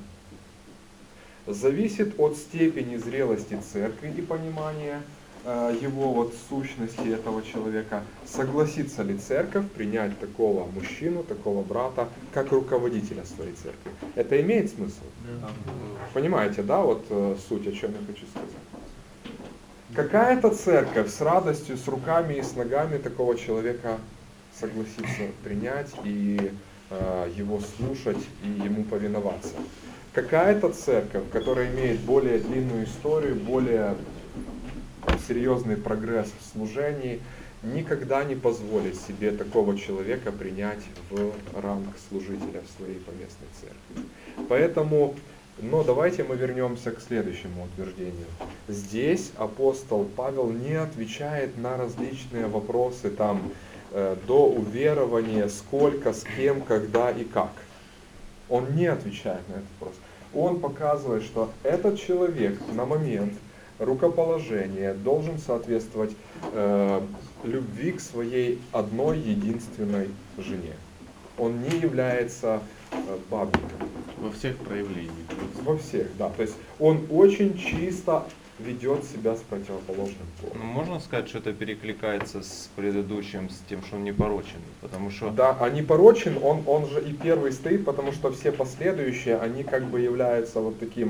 Зависит от степени зрелости церкви и понимания э, его вот сущности этого человека, согласится ли церковь принять такого мужчину, такого брата, как руководителя своей церкви. Это имеет смысл? Да. Понимаете, да, вот э, суть, о чем я хочу сказать? Какая-то церковь с радостью, с руками и с ногами такого человека согласится принять и э, его слушать и ему повиноваться. Какая-то церковь, которая имеет более длинную историю, более серьезный прогресс в служении, никогда не позволит себе такого человека принять в ранг служителя в своей поместной церкви. Поэтому, но давайте мы вернемся к следующему утверждению. Здесь апостол Павел не отвечает на различные вопросы там э, до уверования, сколько, с кем, когда и как. Он не отвечает на этот вопрос. Он показывает, что этот человек на момент рукоположения должен соответствовать э, любви к своей одной единственной жене. Он не является э, бабником. Во всех проявлениях. Во всех, да. То есть он очень чисто ведет себя с противоположным полом. Ну, можно сказать, что это перекликается с предыдущим, с тем, что он непорочен, потому что... Да, а непорочен, он, он же и первый стоит, потому что все последующие, они как бы являются вот таким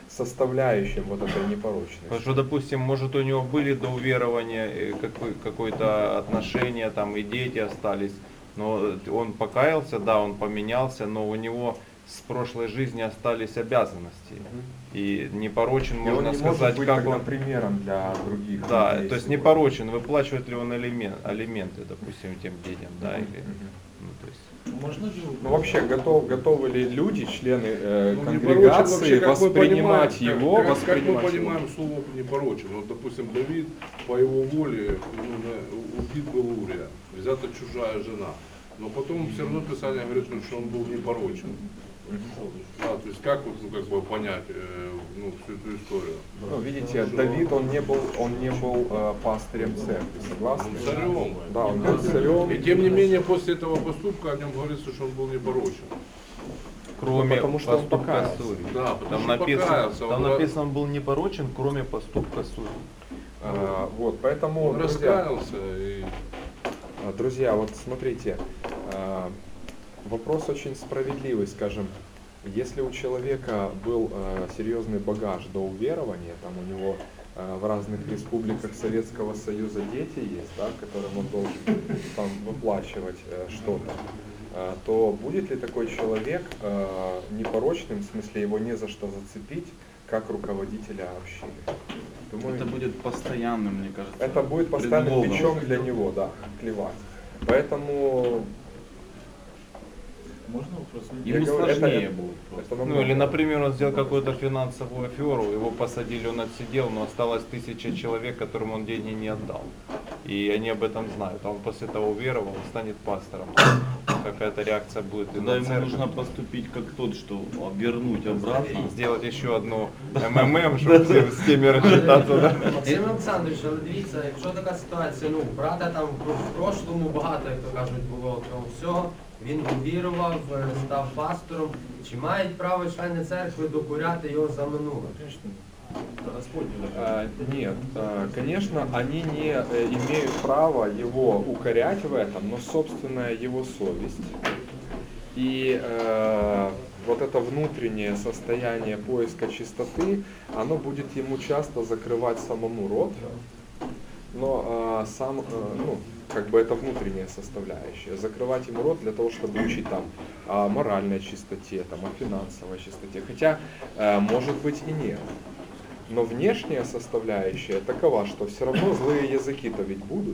составляющим вот этой Потому непорочности. что, допустим, может у него были до уверования э, какой- какое-то отношение, там и дети остались, но он покаялся, да, он поменялся, но у него с прошлой жизни остались обязанности. И непорочен, И можно он не сказать, может быть как тогда он... примером для других Да, людей то есть сегодня. непорочен, выплачивает ли он алимен- алименты, допустим, тем детям, да, или... Мгм. Ну, то есть... Можно же Ну вообще, готов, готовы ли люди, члены э, Ну, конгрегации, непорочен вообще, как мы воспринимать понимаем, его, как, как, воспринимать как мы его? понимаем слово непорочен. Вот, допустим, Давид по его воле ну, на- убит был Урия, взята чужая жена. Но потом все равно Писание говорит, ну, что он был непорочен. Да, то есть как вот, ну, как бы понять э, ну, всю эту историю? Ну, видите, Давид, он не был, он не был э, пастырем церкви, согласны? Он царем. Да, он был царем. И тем не менее, после этого поступка о нем говорится, что он был непорочен. Кроме потому что он поступка покаялся. Сури. Да, потому Там что написано, покаялся. там Он, написано, он был непорочен, кроме поступка Сури. А, вот, поэтому, он друзья, раскаялся и а, друзья, вот смотрите, а, вопрос очень справедливый, скажем, если у человека был а, серьезный багаж до уверования, там у него а, в разных республиках Советского Союза дети есть, да, которым он должен там выплачивать а, что-то, а, то будет ли такой человек а, непорочным, в смысле его не за что зацепить, как руководителя общины? Думаю, Это будет постоянным, мне кажется. это будет постоянным предлогом. бичом для него, да, клевать. Поэтому Можно вопрос? я Ему говорю, это- сложнее это- будет просто. это Ну намного- или, например, он сделал какую-то финансовую аферу, его посадили, он отсидел, но осталось тысяча человек, которым он деньги не отдал. И они об этом знают. А он после этого уверовал, он станет пастором. Какая-то реакция будет и Тогда на ему церковь. нужно поступить как тот, что вернуть обратно. Сделать еще одну МММ, чтобы с теми рассчитаться. Да? Максим Олександрович, але дивіться, якщо така ситуація, ну, брата там в прошлому багато, як то кажуть, було того всього, він увірував, е, став пастором, чи мають право члени церкви докоряти його за минуле? Господь не А, Нет, а, конечно, они не э, имеют права его укорять в этом, но собственная его совесть и э, вот это внутреннее состояние поиска чистоты, оно будет ему часто закрывать самому рот, но э, сам, э, ну, как бы это внутренняя составляющая, закрывать ему рот для того, чтобы учить там о моральной чистоте, там, о финансовой чистоте, хотя э, может быть и нет. Но внешняя составляющая такова, что все равно злые языки-то ведь будут.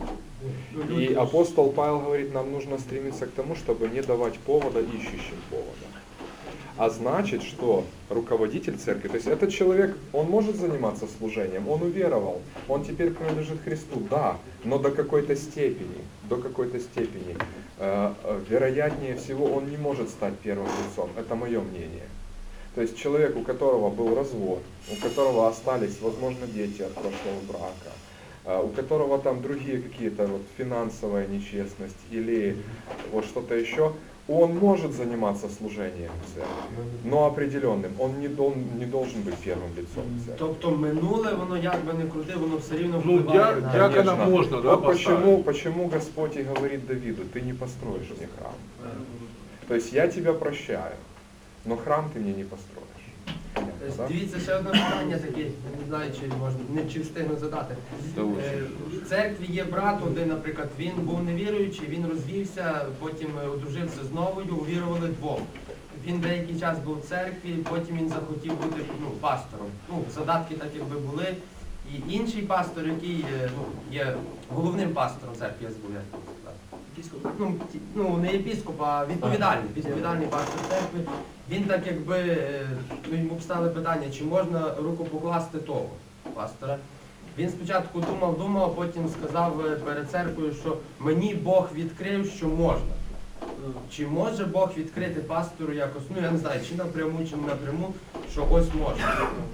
И апостол Павел говорит, нам нужно стремиться к тому, чтобы не давать повода ищущим повода. А значит, что руководитель церкви, то есть этот человек, он может заниматься служением, он уверовал, он теперь принадлежит Христу, да, но до какой-то степени, до какой-то степени. Э, э, вероятнее всего, он не может стать первым лицом, это мое мнение. То есть человек, у которого был развод, у которого остались, возможно, дети от прошлого брака, у которого там другие какие-то вот финансовая нечестность или вот что-то еще, он может заниматься служением в церкви, но определенным. Он не, дол, не должен быть первым лицом в церкви. Тобто минуле, воно як би не крути, воно все рівно Ну, впливає дя- на... дякона Конечно. можно, да, Вот поставить? почему, почему Господь и говорит Давиду, ты не построишь мне храм. То есть я тебя прощаю, но храм ты мне не построишь. Понятно, Тобто, да? Дивіться, ще одне питання таке, я не знаю, чи можна, не чи встигну задати. Е, В церкві є брат один, наприклад, він був невіруючий, він розвівся, потім е, одружився з новою, увірували двох. Він деякий час був в церкві, потім він захотів бути ну, пастором. Ну, задатки так якби були. І інший пастор, який е, ну, є головним пастором церкви, я забув, як його сказати. Ну, ті- ну, не єпіскоп, а відповідальний, відповідальний пастор церкви. Він так якби, е, ну, йому встали питання, чи можна руку покласти того пастора. Він спочатку думав, думав, а потім сказав е, перед церквою, що мені Бог відкрив, що можна. Чи може Бог відкрити пастору якось, ну я не знаю, чи напряму, чи не напряму, що ось можна.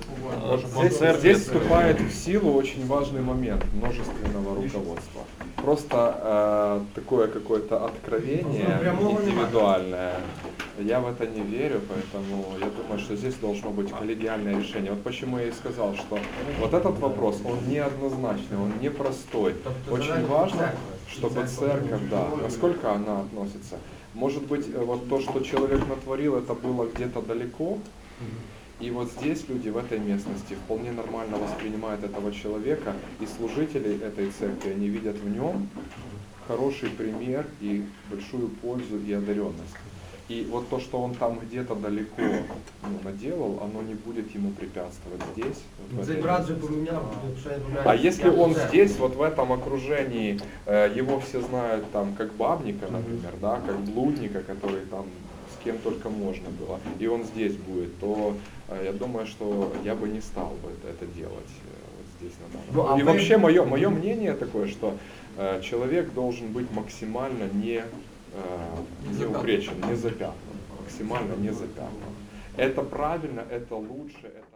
Вот здесь, здесь вступает в силу очень важный момент множественного руководства. Просто э, такое какое-то откровение индивидуальное. Я в это не верю, поэтому я думаю, что здесь должно быть коллегиальное решение. Вот почему я и сказал, что вот этот вопрос, он неоднозначный, он непростой. Очень важно, чтобы церковь, да, насколько она относится. Может быть, вот то, что человек натворил, это было где-то далеко, И вот здесь люди в этой местности вполне нормально воспринимают этого человека, и служители этой церкви, они видят в нем хороший пример и большую пользу и одаренность. И вот то, что он там где-то далеко ну, наделал, оно не будет ему препятствовать здесь. Вот в Цей этой брат же местности. поміняв, якщо я не помиляюсь, А если я он вже- здесь, вот в этом окружении, э, его все знают там как бабника, например, да, как блудника, который там с кем только можно было, и он здесь будет, то э, я думаю, что я бы не стал бы это делать э, вот здесь на данном. Ну, а И вы- вообще мое, мое мнение такое, что э, человек должен быть максимально не, э, не запятнан. упречен, не запятнан, максимально не запятнан. Это правильно, это лучше. Это...